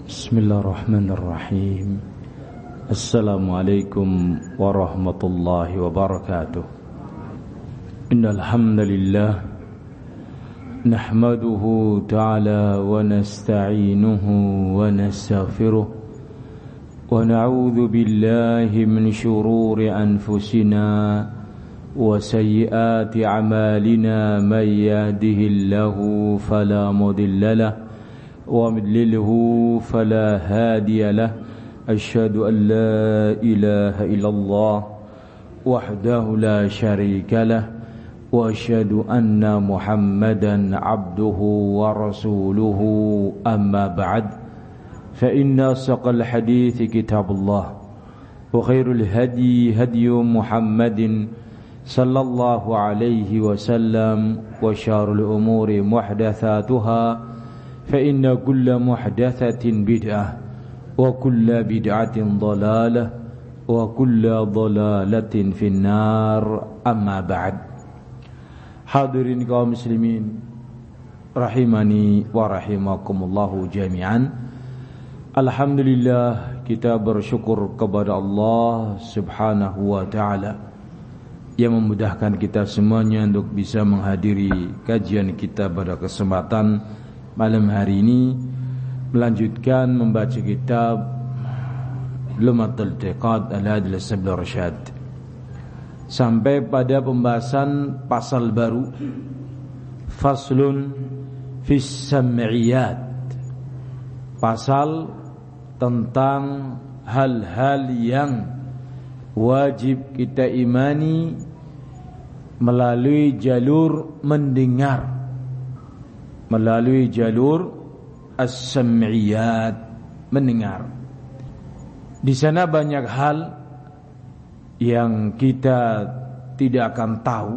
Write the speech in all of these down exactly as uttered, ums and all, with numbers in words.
Bismillahirrahmanirrahim. Assalamualaikum warahmatullahi wabarakatuh. Innal hamdalillah nahmaduhu ta'ala wa nasta'inuhu wa nastaghfiruh wa na'udzu billahi min shururi anfusina wa sayyiati a'malina may yahdihillahu fala mudilla lahu وَمِضْلِلْهُ فَلَا هَادِيَ لَهُ أَشْهَدُ أَنْ لَا إِلَهَ إِلَّا اللَّهُ وَحْدَهُ لَا شَرِيكَ لَهُ وَأَشْهَدُ أَنَّ مُحَمَّدًا عَبْدُهُ وَرَسُولُهُ أَمَّا بَعْدُ فَإِنَّ أَصْدَقَ الْحَدِيثِ كِتَابُ اللَّهِ وَخَيْرُ الْهَدْيِ هَدْيُ مُحَمَّدٍ صلى الله عليه وسلم وشر الأمور محدثاتها فإن كل محدثة بدعة وكل بدعة ضلالة وكل ضلالة في النار أما بعد. Hadirin kaum muslimin rahimani wa rahimakumullahu jami'an. Alhamdulillah, kita bersyukur kepada Allah Subhanahu wa ta'ala yang memudahkan kita semuanya untuk bisa menghadiri kajian kita pada kesempatan malam hari ini, melanjutkan membaca kitab Lumatul I'tiqad ala Hadil Sabil Rasyad sampai pada pembahasan pasal baru, faslun fis sam'iyat, pasal tentang hal-hal yang wajib kita imani melalui jalur mendengar, melalui jalur as-sam'iyat, mendengar. Di sana banyak hal yang kita tidak akan tahu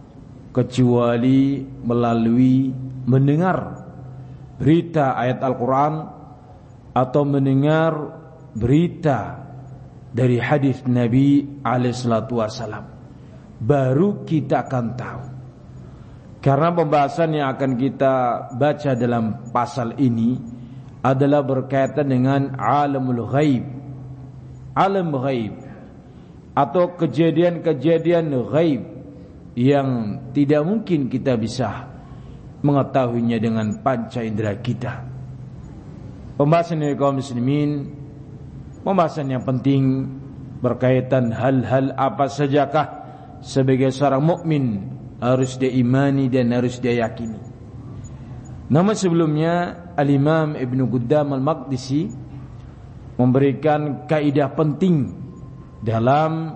kecuali melalui mendengar berita ayat Al-Quran atau mendengar berita dari hadis Nabi alaihi salatu wasallam, baru kita akan tahu. Karena pembahasan yang akan kita baca dalam pasal ini adalah berkaitan dengan alamul ghaib, alam ghaib atau kejadian-kejadian ghaib yang tidak mungkin kita bisa mengetahuinya dengan panca indera kita. Pembahasan dari kaum muslimin, pembahasan yang penting berkaitan hal-hal apa sajakah sebagai seorang mukmin harus dia imani dan harus dia yakini. Namun sebelumnya Al-Imam Ibn Quddam Al-Maqdisi memberikan kaidah penting dalam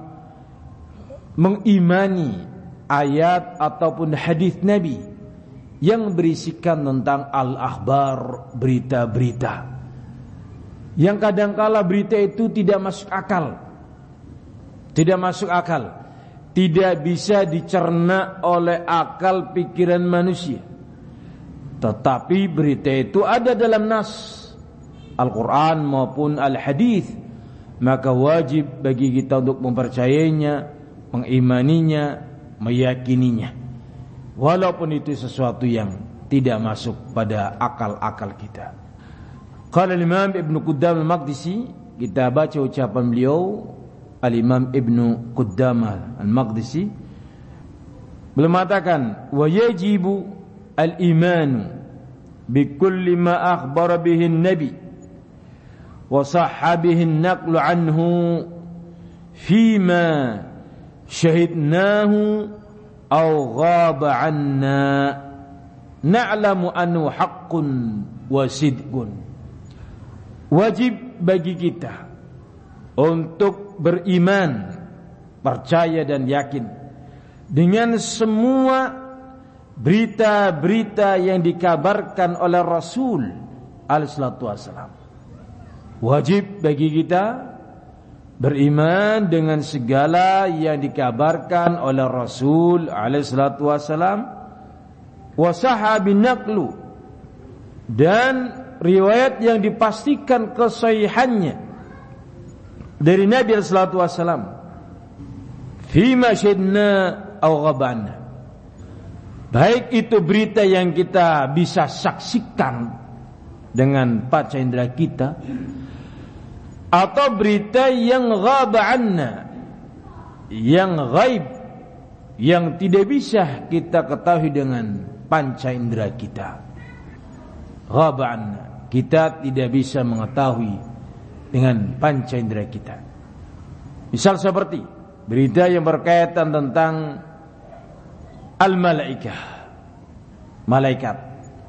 mengimani ayat ataupun hadis Nabi yang berisikan tentang al-akhbar, berita-berita yang kadangkala berita itu tidak masuk akal, tidak masuk akal, tidak bisa dicerna oleh akal pikiran manusia. Tetapi berita itu ada dalam nas Al-Quran maupun Al-Hadis, maka wajib bagi kita untuk mempercayainya, mengimaninya, meyakininya, walaupun itu sesuatu yang tidak masuk pada akal-akal kita. Qala Imam Ibn Quddam Al-Maqdisi, kita baca ucapan beliau Al-Imam Ibn Quddamah Al-Maqdisi, beliau mengatakan, wa yajibu al-imanu bikulli ma akhbara bihi an-nabi wa sahha bihi an-naqlu anhu fima syahidnahu aw ghaba anna na'lamu anhu haqqun wa sidqun. Wajib bagi kita untuk beriman, percaya dan yakin dengan semua berita-berita yang dikabarkan oleh Rasul alaihi salatu wasallam. Wajib bagi kita beriman dengan segala yang dikabarkan oleh Rasul alaihi salatu wasallam, wa sahabin naqlu, dan riwayat yang dipastikan kesahihannya dari Nabi sallallahu alaihi wasallam, fima syahidna aw ghabana, baik itu berita yang kita bisa saksikan dengan panca indera kita, atau berita yang ghaba anna, yang ghaib, yang tidak bisa kita ketahui dengan panca indera kita. Ghaba anna, kita tidak bisa mengetahui dengan panca indera kita. Misal seperti berita yang berkaitan tentang al-malaikah, malaikat.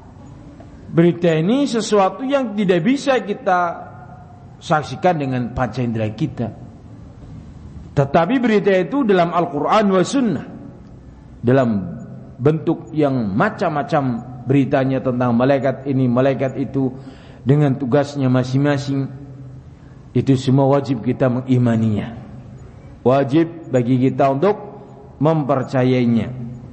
Berita ini sesuatu yang tidak bisa kita saksikan dengan panca indera kita. Tetapi berita itu dalam Al-Quran wa Sunnah, dalam bentuk yang macam-macam beritanya tentang malaikat ini, malaikat itu, dengan tugasnya masing-masing. Itu semua wajib kita mengimaninya, wajib bagi kita untuk mempercayainya.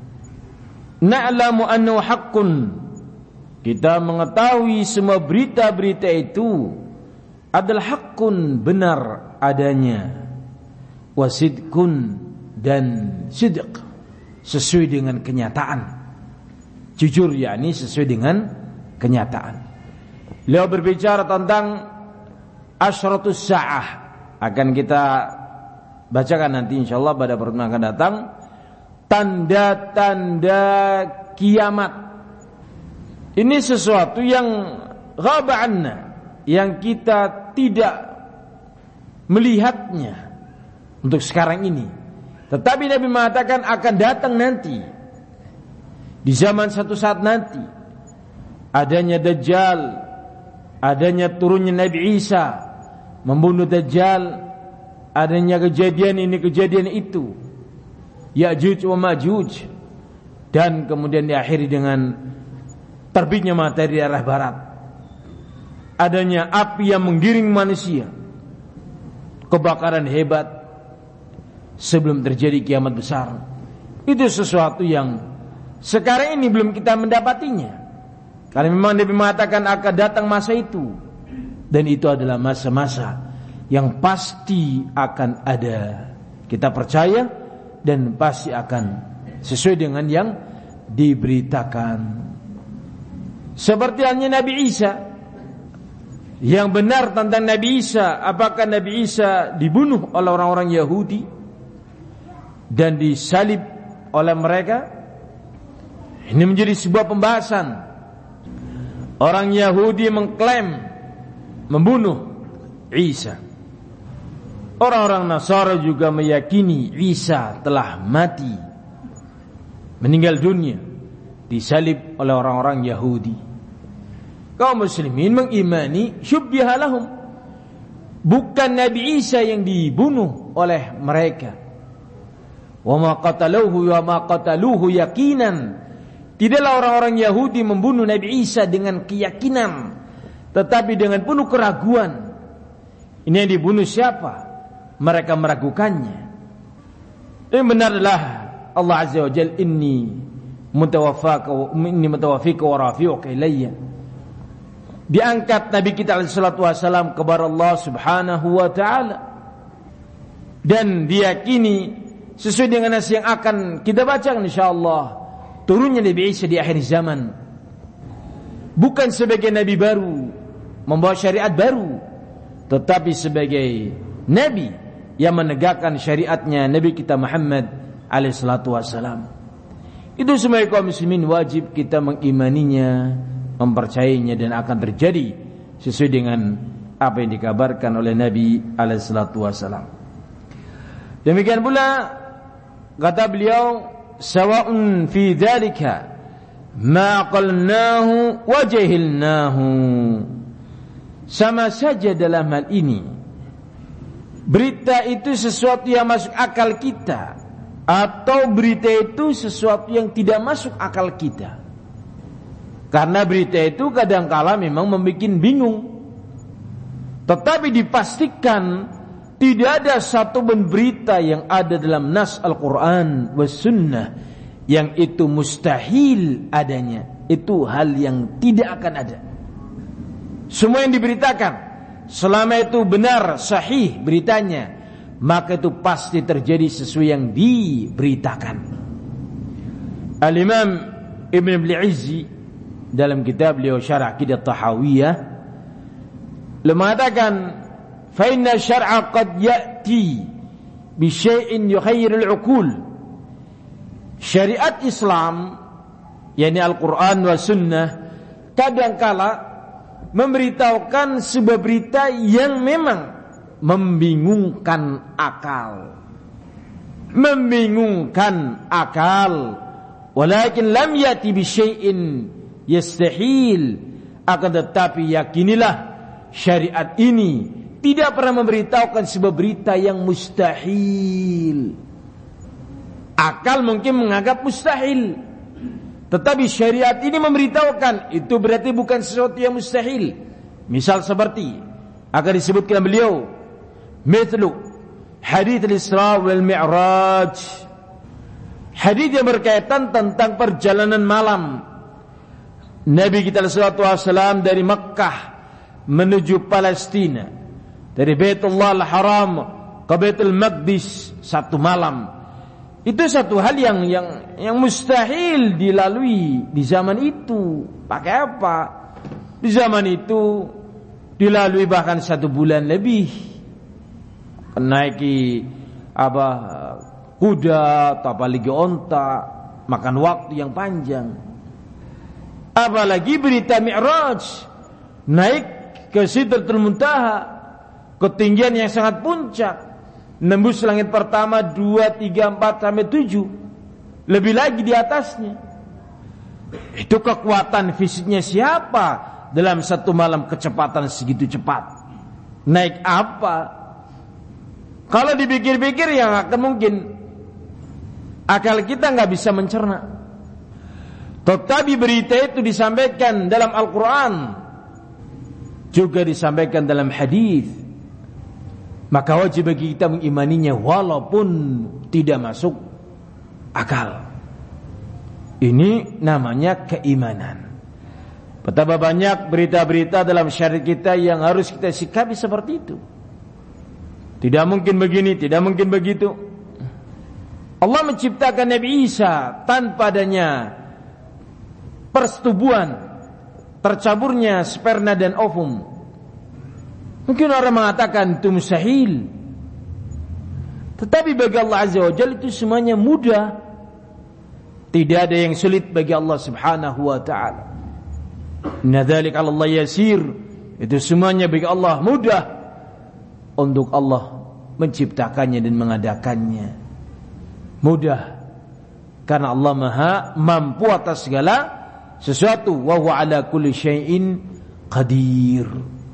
Na'lamu annahu haqqun, kita mengetahui semua berita-berita itu adalah haqqun, benar adanya, wasidqun, dan sidq, sesuai dengan kenyataan, jujur, yakni sesuai dengan kenyataan. Beliau berbicara tentang asyratus sa'ah, akan kita bacakan nanti insyaallah pada pertemuan akan datang, tanda-tanda kiamat. Ini sesuatu yang ghaba anna, yang kita tidak melihatnya untuk sekarang ini, tetapi Nabi mengatakan akan datang nanti, di zaman satu saat nanti, adanya Dajjal, adanya turunnya Nabi Isa membunuh Dajjal, adanya kejadian ini kejadian itu, Ya'juj wa Ma'juj, dan kemudian diakhiri dengan terbitnya matahari di arah barat, adanya api yang menggiring manusia, kebakaran hebat sebelum terjadi kiamat besar. Itu sesuatu yang sekarang ini belum kita mendapatinya, karena memang Nabi mengatakan akan datang masa itu, dan itu adalah masa-masa yang pasti akan ada. Kita percaya dan pasti akan sesuai dengan yang diberitakan. Seperti halnya Nabi Isa, yang benar tentang Nabi Isa, apakah Nabi Isa dibunuh oleh orang-orang Yahudi dan disalib oleh mereka? Ini menjadi sebuah pembahasan. Orang Yahudi mengklaim membunuh Isa. Orang-orang Nasara juga meyakini Isa telah mati, meninggal dunia, disalib oleh orang-orang Yahudi. Kaum muslimin mengimani syubbiha lahum, bukan Nabi Isa yang dibunuh oleh mereka. Wa ma qataluhu wa ma qataluhu yaqinan, tidaklah orang-orang Yahudi membunuh Nabi Isa dengan keyakinan, tetapi dengan penuh keraguan. Ini yang dibunuh siapa? Mereka meragukannya. Ini benarlah Allah Azza wa Jalla, inni mutawaffaka wa inni mutawaffika wa rafi'uka ilayya. Diangkat Nabi kita alaihi salatu wasallam kepada Allah Subhanahu wa taala, dan diyakini sesuai dengan nas yang akan kita bacakan insyaallah, turunnya Nabi Isa di akhir zaman bukan sebagai nabi baru membawa syariat baru, tetapi sebagai nabi yang menegakkan syariatnya Nabi kita Muhammad alaihi salatu wasallam. Itu semua kaum muslimin wajib kita mengimaninya, mempercayainya, dan akan terjadi sesuai dengan apa yang dikabarkan oleh Nabi alaihi salatu wasallam. Demikian pula kata beliau, sawa'un fi dzalika ma qalnahu wa jahilnahu, sama saja dalam hal ini, berita itu sesuatu yang masuk akal kita, atau berita itu sesuatu yang tidak masuk akal kita. Karena berita itu kadangkala memang membuat bingung, tetapi dipastikan tidak ada satu pun berita yang ada dalam nas Al-Quran was Sunnah yang itu mustahil adanya. Itu hal yang tidak akan ada. Semua yang diberitakan, selama itu benar, sahih beritanya, maka itu pasti terjadi sesuai yang diberitakan. Al-Imam Ibn Abdul Izzi dalam kitab beliau Syarah Aqidah Tahawiyah, beliau mengatakan fa inna syar'a qad ya'ti bi syai'in yukhayyirul 'uqul. Syariat Islam, yakni Al-Qur'an wa sunnah, kadangkala memberitahukan sebuah berita yang memang membingungkan akal. Membingungkan akal. Walakin lam yati bi syai'in yastahil. Akan tetapi yakinilah syariat ini tidak pernah memberitahukan sebuah berita yang mustahil. Akal mungkin menganggap mustahil, tetapi syariat ini memberitahukan itu berarti bukan sesuatu yang mustahil. Misal seperti akan disebutkan beliau, mithlu hadits al-Isra wal Mi'raj, hadits yang berkaitan tentang perjalanan malam Nabi kita sallallahu alaihi wasallam dari Makkah menuju Palestina, dari Baitullah al-Haram ke Baitul Maqdis satu malam. Itu satu hal yang yang yang mustahil dilalui di zaman itu. Pakai apa? Di zaman itu dilalui bahkan satu bulan lebih. Menaiki apa kuda atau apalagi onta, makan waktu yang panjang. Apalagi berita Mi'raj, naik ke Sidratul Muntaha, ketinggian yang sangat puncak, nembus langit pertama, dua, tiga, empat, sampai tujuh, lebih lagi di atasnya. Itu kekuatan fisiknya siapa dalam satu malam kecepatan segitu cepat? Naik apa? Kalau dipikir-pikir yang akan mungkin akal kita nggak bisa mencerna. Tetapi berita itu disampaikan dalam Al-Quran, juga disampaikan dalam hadis. Maka wajib bagi kita mengimaninya walaupun tidak masuk akal. Ini namanya keimanan. Betapa banyak berita-berita dalam syariat kita yang harus kita sikapi seperti itu. Tidak mungkin begini, tidak mungkin begitu. Allah menciptakan Nabi Isa tanpa adanya persetubuhan, tercaburnya sperma dan ovum. Mungkin orang mengatakan itu mustahil, tetapi bagi Allah Azza wa Jalla itu semuanya mudah. Tidak ada yang sulit bagi Allah Subhanahu wa ta'ala. Inna dzalika 'ala Allah yasir. Itu semuanya bagi Allah mudah untuk Allah menciptakannya dan mengadakannya. Mudah karena Allah Maha mampu atas segala sesuatu, wa huwa 'ala kulli syai'in qadir.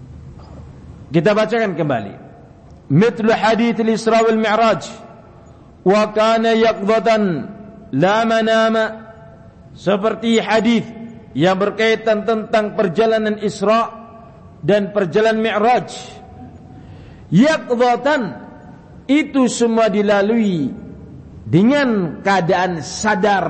Kita bacakan kembali. Mithlu hadits al-Isra wal Mi'raj wa kana yaqdatan la manama, seperti hadis yang berkaitan tentang perjalanan Isra dan perjalanan Mi'raj. Yaqdatan itu semua dilalui dengan keadaan sadar,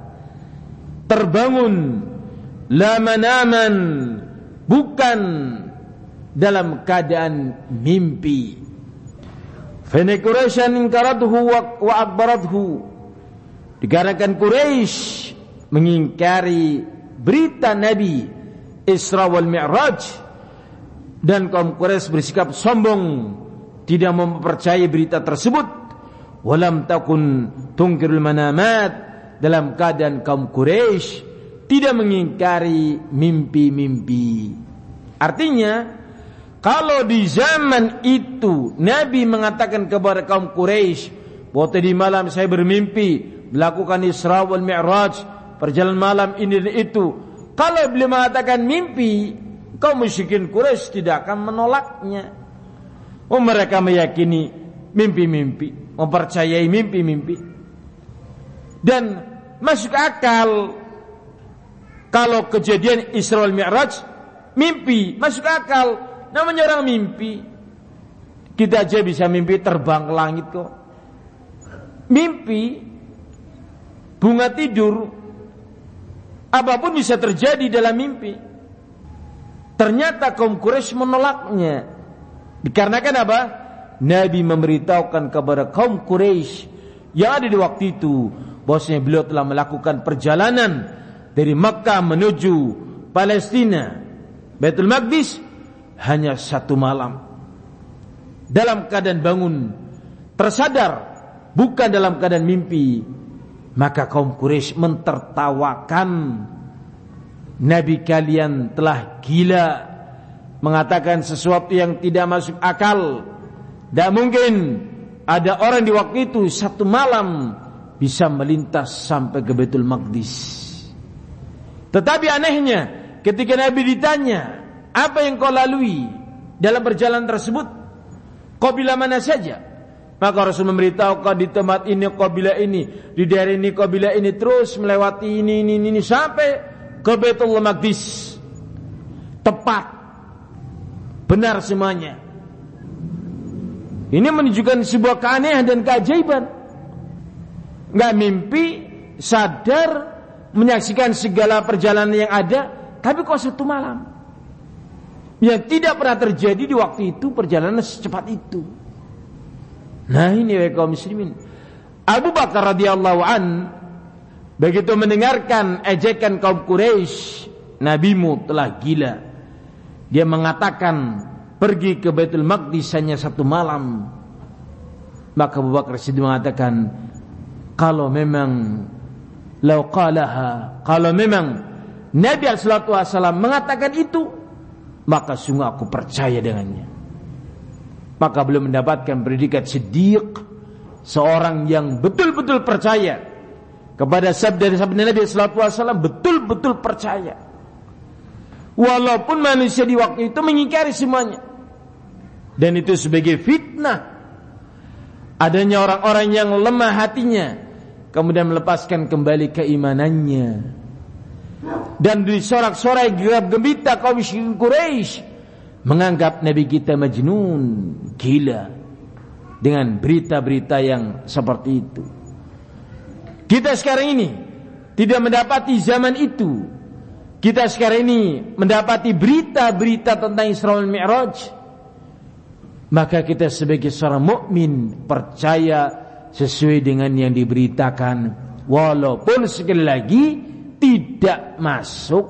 terbangun, la manaman, bukan dalam keadaan mimpi. Fa inna Quraisyan inkarathu wa akbarathu, dikarenakan Quraisy mengingkari berita Nabi Isra wal Mi'raj, dan kaum Quraisy bersikap sombong, tidak mempercayai berita tersebut. Walam takun tungkirul manamat, dalam keadaan kaum Quraisy tidak mengingkari mimpi-mimpi. Artinya, kalau di zaman itu Nabi mengatakan kepada kaum Quraisy bahwa tadi malam saya bermimpi melakukan Isra wal Mi'raj, perjalanan malam ini dan itu, kalau beliau mengatakan mimpi, kaum musyrikin Quraisy tidak akan menolaknya. Oh, mereka meyakini mimpi-mimpi, mempercayai mimpi-mimpi, dan masuk akal kalau kejadian Isra wal Mi'raj mimpi, masuk akal. Namanya orang mimpi. Kita aja bisa mimpi terbang ke langit kok. Mimpi, bunga tidur, apapun bisa terjadi dalam mimpi. Ternyata kaum Quraisy menolaknya. Dikarenakan apa? Nabi memberitahukan kepada kaum Quraisy yang ada di waktu itu bahwasanya beliau telah melakukan perjalanan dari Makkah menuju Palestina, Baitul Maqdis hanya satu malam. Dalam keadaan bangun, tersadar, bukan dalam keadaan mimpi. Maka kaum Quraisy mentertawakan, Nabi kalian telah gila, mengatakan sesuatu yang tidak masuk akal. Tidak mungkin ada orang di waktu itu satu malam bisa melintas sampai ke Baitul Maqdis. Tetapi anehnya, ketika Nabi ditanya, apa yang kau lalui dalam perjalanan tersebut? Kau bila mana saja? Maka Rasul memberitahu, kau di tempat ini, kau bila ini, di daerah ini, kau bila ini, terus melewati ini, ini, ini, sampai ke Baitul Maqdis. Tepat, benar semuanya. Ini menunjukkan sebuah keanehan dan keajaiban. Nggak mimpi, sadar, menyaksikan segala perjalanan yang ada, tapi kok satu malam. Yang tidak pernah terjadi di waktu itu perjalanan secepat itu. Nah ini wahai kaum muslimin, Abu Bakar radhiyallahu an begitu mendengarkan ejekan kaum Quraisy, nabimu telah gila. Dia mengatakan pergi ke Baitul Maqdis hanya satu malam. Maka Abu Bakar Siddiq mengatakan, kalau memang lau qalaha, kalau memang Nabi sallallahu alaihi wasallam mengatakan itu, maka sungguh aku percaya dengannya. Maka belum mendapatkan predikat Siddiq, seorang yang betul-betul percaya kepada sabda-sabda Nabi sallallahu alaihi wasallam, betul-betul percaya. Walaupun manusia di waktu itu mengingkari semuanya. Dan itu sebagai fitnah. Adanya orang-orang yang lemah hatinya, kemudian melepaskan kembali keimanannya. Dan disorak-sorai gerak gembita kaum musyrikin Quraisy, menganggap Nabi kita majnun, gila, dengan berita-berita yang seperti itu. Kita sekarang ini tidak mendapati zaman itu. Kita sekarang ini mendapati berita-berita tentang Isra wal Mi'raj. Maka kita sebagai seorang mukmin percaya sesuai dengan yang diberitakan, walaupun sekali lagi tidak masuk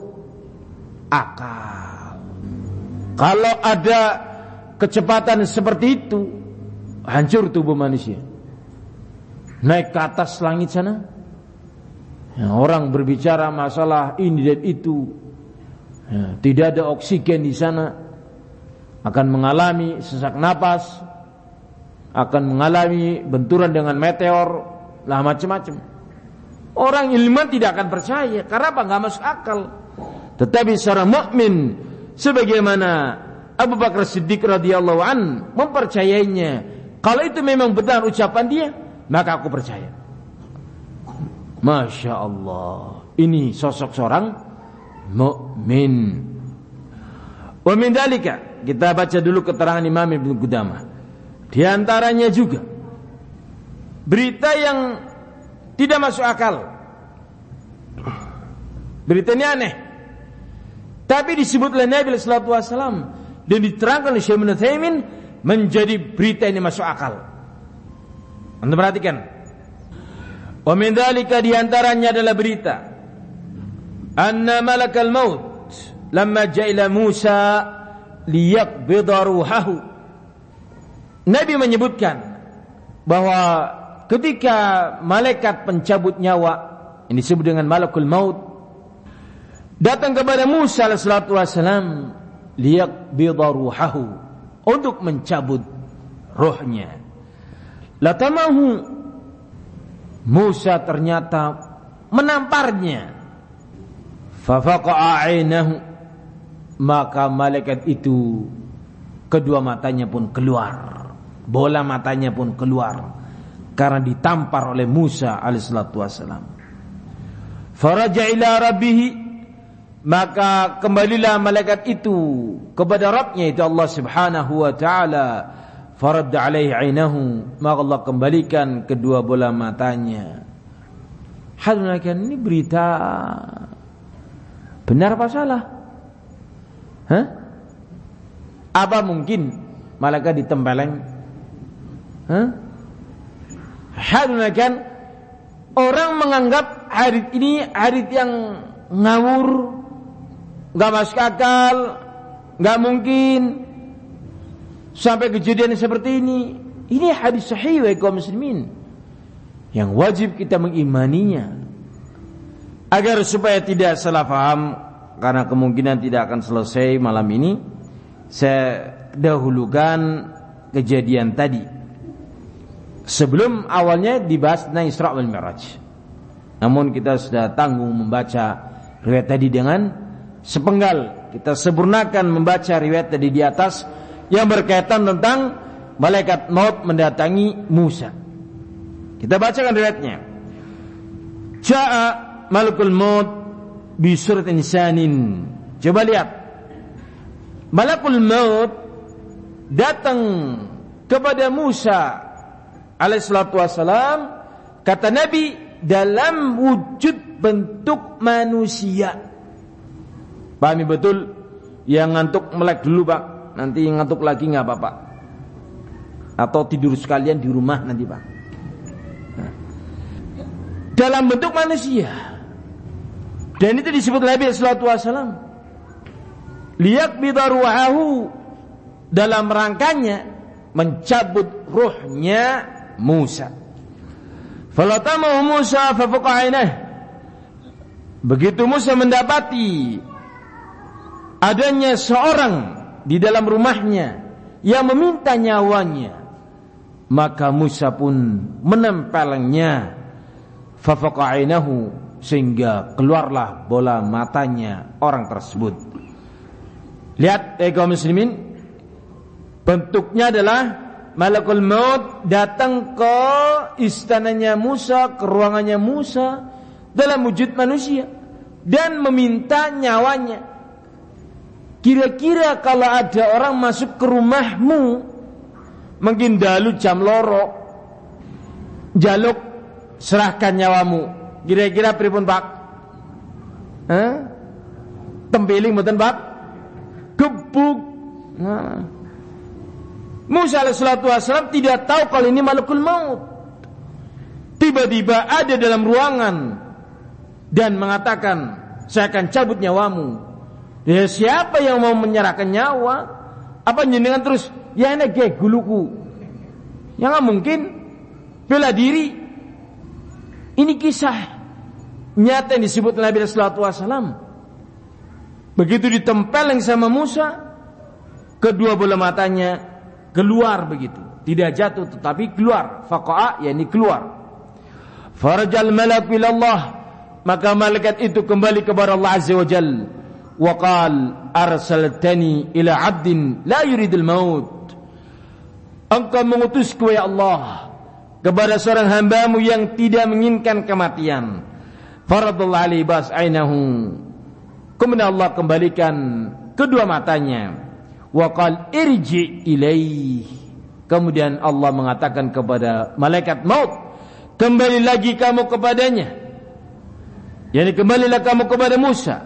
akal. Kalau ada kecepatan seperti itu, hancur tubuh manusia. Naik ke atas langit sana, ya, orang berbicara masalah ini dan itu, ya, tidak ada oksigen di sana, akan mengalami sesak napas, akan mengalami benturan dengan meteor, lah macam-macam. Orang ilmuwan tidak akan percaya, karena apa? Nggak masuk akal. Tetapi seorang mukmin sebagaimana Abu Bakar Siddiq radhiyallahu an mempercayainya. Kalau itu memang benar ucapan dia, maka aku percaya. Masya Allah, ini sosok seorang mukmin. Wa min dalika, kita baca dulu keterangan Imam Ibnu Qudamah. Di antaranya juga berita yang tidak masuk akal. Berita ini aneh, tapi disebut oleh Nabi sallallahu alaihi wasallam dan diterangkan oleh Syekh Ibnu Utsaimin menjadi berita ini masuk akal. Anda perhatikan. Wa min dzalika, di antaranya adalah berita anna malakal maut lamma ja'a Musa liyaqbida ruhahu. Nabi menyebutkan bahwa ketika malaikat pencabut nyawa, ini disebut dengan malakul maut, datang kepada Musa sallallahu alaihi wasallam liyaqbida ruhahu, untuk mencabut rohnya. Latamahu, Musa ternyata menamparnya. Fafaqa'a 'ainahu, maka malaikat itu kedua matanya pun keluar, bola matanya pun keluar karena ditampar oleh Musa alaihissalatu wassalam. Faraja ila rabbih, maka kembalilah malaikat itu kepada Rabbnya, itu Allah subhanahu wa ta'ala. Faradda alaihi 'ainahu, maka Allah kembalikan kedua bola matanya. Hadanakan, ini berita benar apa salah? Hah? Apa mungkin malaikat ditempeleng? Hah? Hadanakan, orang menganggap hadits ini hadits yang ngawur, Enggak masuk akal, enggak mungkin sampai kejadian seperti ini. Ini hadis sahih wa kaum muslimin yang wajib kita mengimaninya agar supaya tidak salah paham, karena kemungkinan tidak akan selesai malam ini. Saya dahulukan kejadian tadi sebelum awalnya dibahas tentang Isra wal Mi'raj. Namun kita sudah tanggung membaca riwayat tadi dengan sepenggal. Kita sempurnakan membaca riwayat tadi di atas yang berkaitan tentang malaikat maut mendatangi Musa. Kita bacakan riwayatnya. Ja'a malakul maut bi suratin insanin. Coba lihat. Malakul maut datang kepada Musa alaihissalatu wassalam, kata Nabi, dalam wujud bentuk manusia. Pahami betul? Yang ngantuk melek dulu Pak, nanti ngantuk lagi nggak apa-apa, atau tidur sekalian di rumah nanti Pak. Nah, dalam bentuk manusia, dan itu disebut Nabi sallallahu alaihi wasallam liyaqbida ruhahu, dalam rangkanya mencabut ruhnya Musa. Falatamahu Musa fafaqa ainah. Begitu Musa mendapati adanya seorang di dalam rumahnya yang meminta nyawanya, maka Musa pun menempelnya fafaqa ainahu, sehingga keluarlah bola matanya orang tersebut. Lihat eh kaum muslimin, bentuknya adalah malakul maut datang ke istananya Musa, ke ruangannya Musa dalam wujud manusia dan meminta nyawanya. Kira-kira kalau ada orang masuk ke rumahmu, mungkin dalu jam loro, jaluk serahkan nyawamu, kira-kira pripun Pak? Hah? Tempeling mboten Pak? Gebuk. Nah, Musa alaihissalatu wassalam tidak tahu kalau ini malakul maut. Tiba-tiba ada dalam ruangan dan mengatakan, saya akan cabut nyawamu. Ya, siapa yang mau menyerahkan nyawa? Apa jenengan terus ya ini ge guluku? Ya nggak mungkin. Bela diri. Ini kisah nyata yang disebut Nabi sallallahu alaihi wasallam. Begitu ditempeleng sama Musa, kedua bola matanya keluar begitu, tidak jatuh tetapi keluar. Faqa'a, yakni keluar. Farajal malak ilallah, maka malaikat itu kembali kepada Allah azza wa jalla. Wa qal arsaltani ila 'abdin la yuridul maut. Engkau mengutusku ya Allah kepada seorang hambamu yang tidak menginginkan kematian. Faradallahu alaihi bas ainahu. Kemudian Allah kembalikan kedua matanya. Wa qal irji ilaih. Kemudian Allah mengatakan kepada malaikat maut, kembali lagi kamu kepadanya. Yani kembalilah kamu kepada Musa.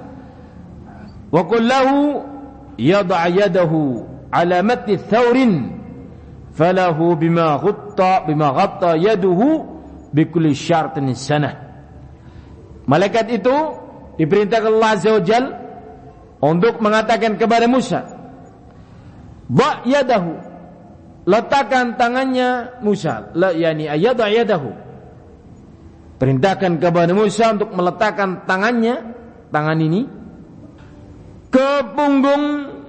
Wa qul lahu yad'a yadahu ala matni thawrin falahu bima ghatta bima ghatta yaduhu bikulli syartin sanah. Malaikat itu diperintahkan Allah azza wa jal untuk mengatakan kepada Musa, ba yadahu, letakkan tangannya Musa, la yani ayada yadahu, perintahkan kepada Musa untuk meletakkan tangannya, tangan ini ke punggung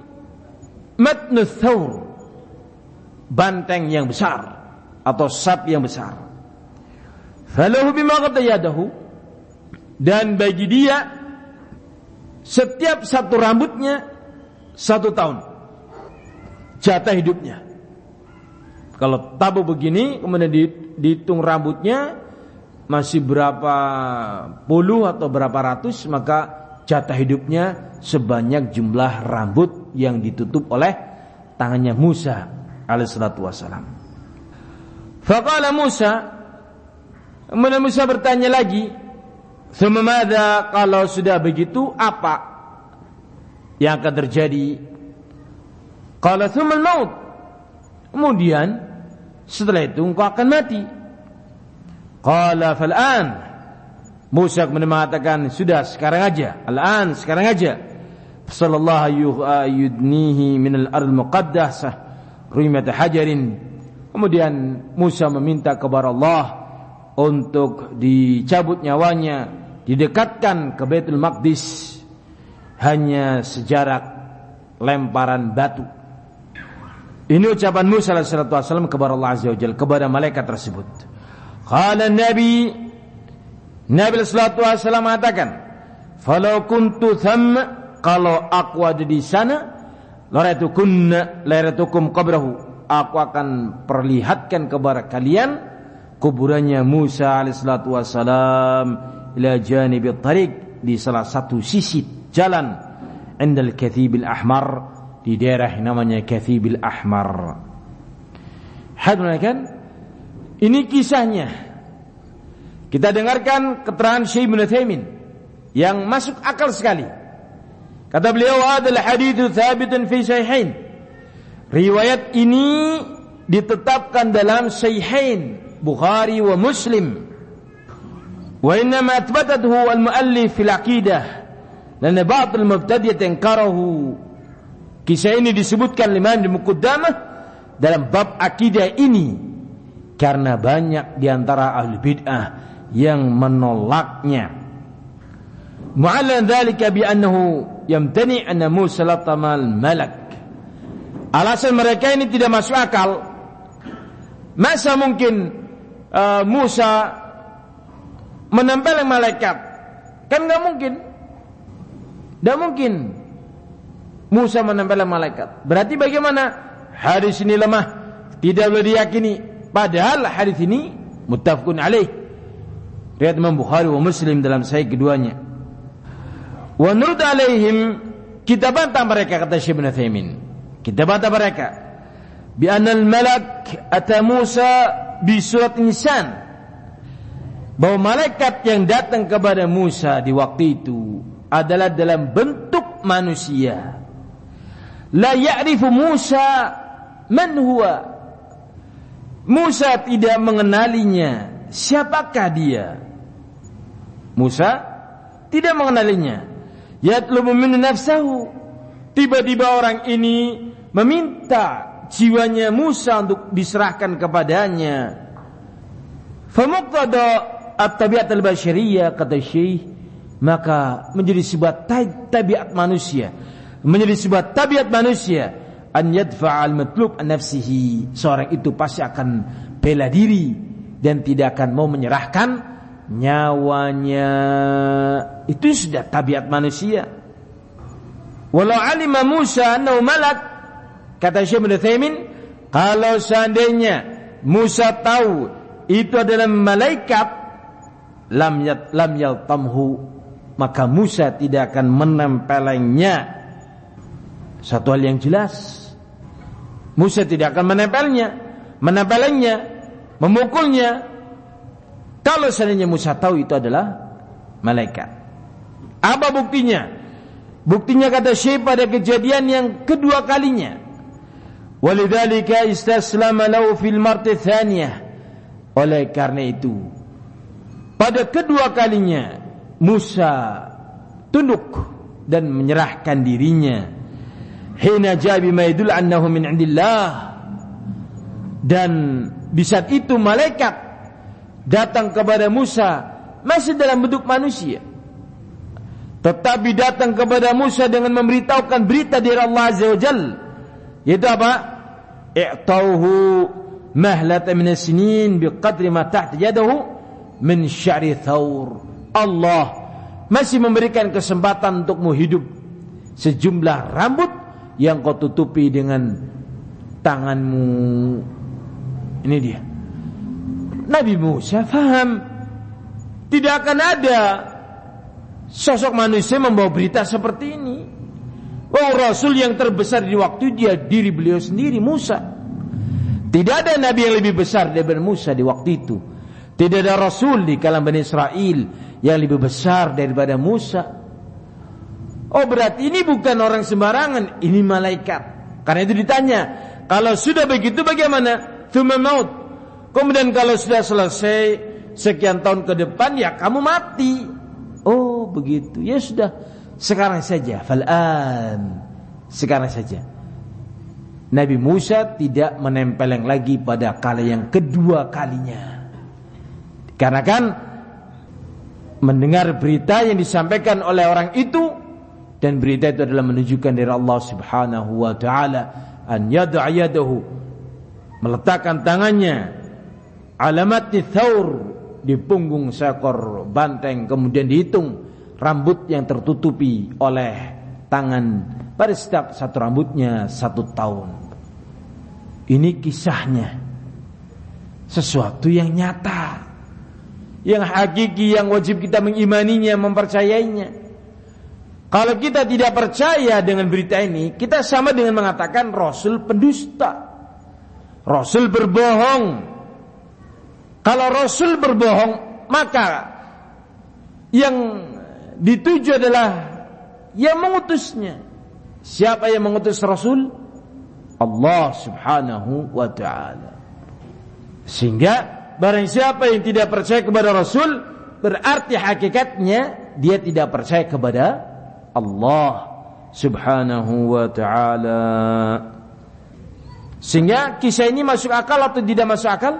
matnu thawr, banteng yang besar atau sap yang besar. Falahu bima ghatta yadahu, dan bagi dia setiap satu rambutnya satu tahun jatah hidupnya. Kalau tabu begini kemudian dihitung rambutnya masih berapa puluh atau berapa ratus, maka jatah hidupnya sebanyak jumlah rambut yang ditutup oleh tangannya Musa alaihissalatu wassalam. Faqala Musa, kemudian Musa bertanya lagi, "Tsumma, kalau sudah begitu apa yang akan terjadi?" Qala tsumma al-maut. Kemudian setelah itu engkau akan mati. Qala fal'an. Musa kemudian mengatakan, sudah sekarang aja, al-an, sekarang aja. sallallahu yudnihi min al-ardh muqaddasah rimat hajarin. Kemudian Musa meminta kepada Allah untuk dicabut nyawanya, didekatkan ke Baitul Maqdis hanya sejarak lemparan batu. Ini ucapan Musa alaihi wasallam kepada Allah azza wajalla, kepada malaikat tersebut. Qala Nabi Nabi sallallahu alaihi wasallam mengatakan, "Falau kuntu thamma," kalau aku ada di sana, laratukunna laratukum qabrahu, aku akan perlihatkan kepada kalian kuburannya Musa alaihissalatu wassalam ila janibi tariq, di salah satu sisi jalan, indal kathibil ahmar, di daerah namanya Kathibil Ahmar. Hadirin kan? Ini kisahnya. Kita dengarkan keterangan Syekh Ibnu Utsaimin yang masuk akal sekali. Kata beliau, adalah haditsu tsabitun fi sahihain. Riwayat ini ditetapkan dalam Sahihain Bukhari wa Muslim. Wa inna ma athbatathu al-muallif fil aqidah, lana ba'd al-mubtadi'ah tankarahu. Kisah ini disebutkan Imam di Muqaddamah dalam bab akidah ini karena banyak di antara ahli bid'ah yang menolaknya. Mu'allan dzalika bi annahu yamtani anna Musa latamal malak. Alasan mereka ini tidak masuk akal. Masa mungkin uh, Musa menempel malaikat? Kan enggak mungkin. Enggak mungkin Musa menempel malaikat. Berarti bagaimana? Hadis ini lemah, tidak boleh diyakini. Padahal hadis ini muttafaqun alaih, riwayat Imam Bukhari wa Muslim dalam sahih keduanya. Wa nurd alaihim, kita bantah mereka, kata Syekh Ibnu Utsaimin. Kita bantah mereka bi anna al-malak ata Musa bi surat insan, bahwa malaikat yang datang kepada Musa di waktu itu adalah dalam bentuk manusia. La ya'rifu Musa man huwa. Musa tidak mengenalinya, siapakah dia. Musa tidak mengenalinya. Yatlubu min nafsahu. Tiba-tiba orang ini meminta jiwanya Musa untuk diserahkan kepadanya. Famuqtada at-tabi'at al-bashariyah, kata Syekh, maka menjadi sebuah tabiat manusia, menjadi sebuah tabiat manusia, an yadfa'al matlub an nafsihi, seorang itu pasti akan bela diri dan tidak akan mau menyerahkan nyawanya. Itu sudah tabiat manusia. Walau alima Musa annahu malak, kata Syekh Ibnu Utsaimin, kalau seandainya Musa tahu itu adalah malaikat, lam yat lam yaltamhu, maka Musa tidak akan menempelnya. Satu hal yang jelas, Musa tidak akan menempelnya, menempelnya, memukulnya. Kalau seandainya Musa tahu itu adalah malaikat. Apa buktinya? Buktinya, kata Syekh, pada kejadian yang kedua kalinya. Walidzalika istaslama lahu fil marti tsaniyah. Oleh karena itu, pada kedua kalinya Musa tunduk dan menyerahkan dirinya. Hina jabi ma yadul annahu min indillah, dan di saat itu malaikat datang kepada Musa masih dalam bentuk manusia, tetapi datang kepada Musa dengan memberitahukan berita dari Allah Azza wa Jalla, yaitu apa? I'tauhu mahlata min as-sinin biqadri ma tahta yadahu min sya'ri thawr. Allah masih memberikan kesempatan untukmu hidup sejumlah rambut yang kau tutupi dengan tanganmu. Ini dia. Nabi Musa faham tidak akan ada sosok manusia membawa berita seperti ini. Oh, Rasul yang terbesar di waktu dia diri beliau sendiri, Musa. Tidak ada nabi yang lebih besar daripada Musa di waktu itu. Tidak ada Rasul di kalangan Bani Israel yang lebih besar daripada Musa. Oh, berarti ini bukan orang sembarangan, ini malaikat. Karena itu ditanya, kalau sudah begitu bagaimana? Tsumma maut. Kemudian kalau sudah selesai sekian tahun ke depan, ya kamu mati. Oh, begitu. Ya sudah. sekarang saja, fal'an, sekarang saja. Nabi Musa tidak menempeleng lagi pada kali yang kedua kalinya. Karena kan mendengar berita yang disampaikan oleh orang itu, dan berita itu adalah menunjukkan dari Allah Subhanahu wa taala, an yad'a yadahu, meletakkan tangannya, alamat thaur, di punggung seekor banteng, kemudian dihitung rambut yang tertutupi oleh tangan pada setiap satu rambutnya satu tahun. Ini kisahnya, sesuatu yang nyata, yang hakiki, yang wajib kita mengimaninya, mempercayainya. Kalau kita tidak percaya dengan berita ini, kita sama dengan mengatakan Rasul pendusta, Rasul berbohong. Kalau Rasul berbohong, maka yang dituju adalah yang mengutusnya. Siapa yang mengutus Rasul? Allah Subhanahu wa ta'ala. Sehingga barang siapa yang tidak percaya kepada Rasul, berarti hakikatnya dia tidak percaya kepada Allah Subhanahu wa ta'ala. Sehingga kisah ini masuk akal atau tidak masuk akal?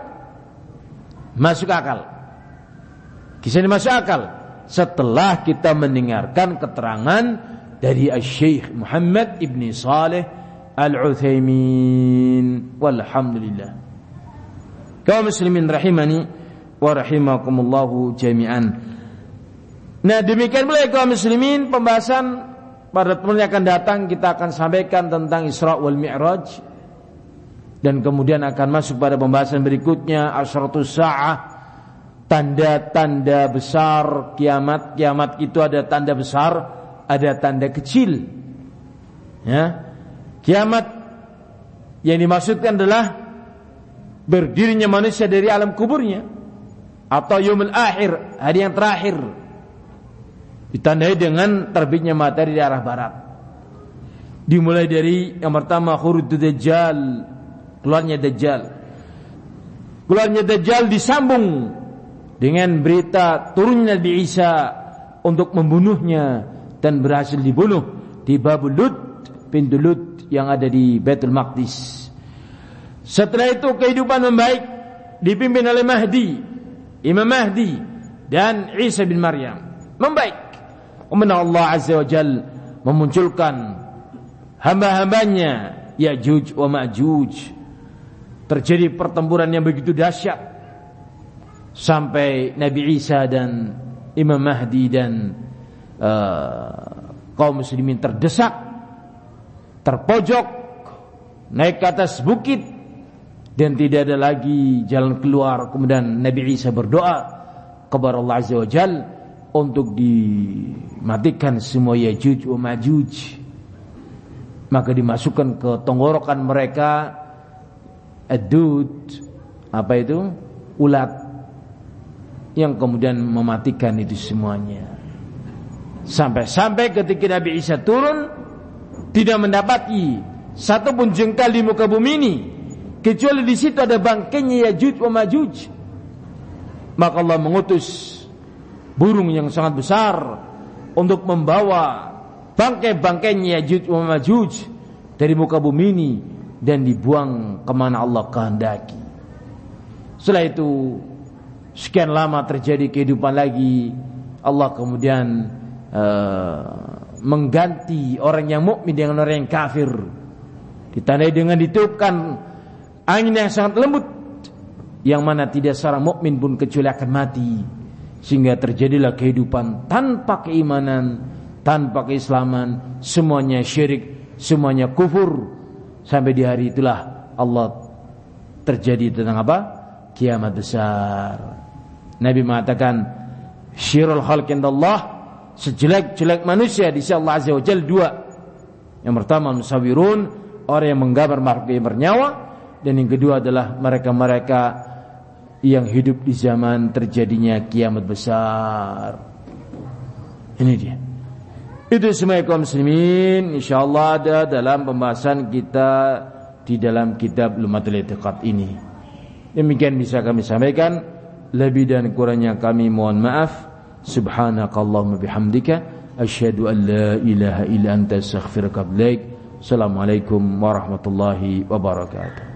Masuk akal. Kisah ini masuk akal setelah kita mendengarkan keterangan dari Syekh Muhammad ibn Saleh Al-Utsaimin. Walhamdulillah. Kaum muslimin rahimani wa rahimakumullahu jami'an. Nah, demikian pula kaum muslimin, pembahasan pada pertemuan yang akan datang kita akan sampaikan tentang Isra wal Mi'raj, dan kemudian akan masuk pada pembahasan berikutnya asyratus sa'ah, tanda-tanda besar kiamat. Kiamat itu ada tanda besar, ada tanda kecil. Ya. Kiamat yang dimaksudkan adalah berdirinya manusia dari alam kuburnya, atau yaumul akhir, hari yang terakhir, ditandai dengan terbitnya matahari di arah barat. Dimulai dari yang pertama khurujud Dajjal, keluarnya Dajjal. Keluarnya Dajjal disambung dengan berita turunnya Nabi Isa untuk membunuhnya, dan berhasil dibunuh di Babul Lut, pintu Lut yang ada di Baitul Maqdis. Setelah itu kehidupan membaik, dipimpin oleh Mahdi, Imam Mahdi dan Isa bin Maryam. Membaik. Kemudian Allah Azza wa Jal memunculkan hamba-hambanya Ya'juj wa Ma'juj. Terjadi pertempuran yang begitu dahsyat sampai Nabi Isa dan Imam Mahdi dan uh, kaum muslimin terdesak, terpojok, naik ke atas bukit, dan tidak ada lagi jalan keluar. Kemudian Nabi Isa berdoa kepada Allah Azza wa Jal untuk dimatikan semua Ya'juj wa Ma'juj. Maka dimasukkan ke tenggorokan mereka ad-dud, apa itu? Ulat, yang kemudian mematikan itu semuanya. Sampai-sampai ketika Nabi Isa turun, tidak mendapati satu pun jengkal di muka bumi ini, kecuali di situ ada bangkainya Ya'juj wa Ma'juj. Maka Allah mengutus burung yang sangat besar untuk membawa bangkai-bangkainya Ya'juj wa Ma'juj dari muka bumi ini dan dibuang kemana Allah kehendaki. Setelah itu sekian lama terjadi kehidupan lagi, Allah kemudian uh, mengganti orang yang mukmin dengan orang yang kafir, ditandai dengan ditiupkan angin yang sangat lembut, yang mana tidak seorang mukmin pun kecuali akan mati. Sehingga terjadilah kehidupan tanpa keimanan, tanpa keislaman, semuanya syirik, semuanya kufur. Sampai di hari itulah Allah terjadi tentang apa? Kiamat besar. Nabi mengatakan syirul khalqindallah, sejelek-jelek manusia di sisi Allah Azza wa Jalla dua. Yang pertama musawirun, orang yang menggambar makhluk yang bernyawa, dan yang kedua adalah mereka-mereka yang hidup di zaman terjadinya kiamat besar. Ini dia. Itu semua kaum muslimin, insyaallah ada dalam pembahasan kita di dalam kitab Lumatul I'tiqad ini. Demikian bisa kami sampaikan. Lebih dan kurangnya kami mohon maaf. Subhanakallahumma bihamdika asyhadu an la ilaha illa anta astaghfiruka wa atubu ilaik. Assalamualaikum warahmatullahi wabarakatuh.